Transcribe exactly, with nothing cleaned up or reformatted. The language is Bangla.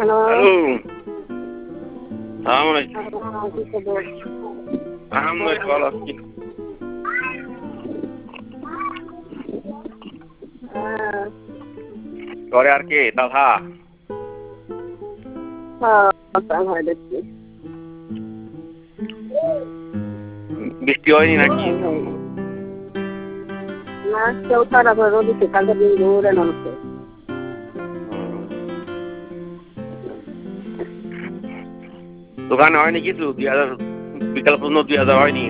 হ্যালো সালাম আলাইকুম আলহামদুলিল্লাহ ভালো আছি ঘরে আর কে দাদা বৃষ্টি হয়নি নাকি না কেউ তারা করে রোদিতে কালকে দিন ঘুরে নামছে দোকানে হয়নি কিছু দুই হাজার বিকাল পর্যন্ত দুই হাজার হয়নি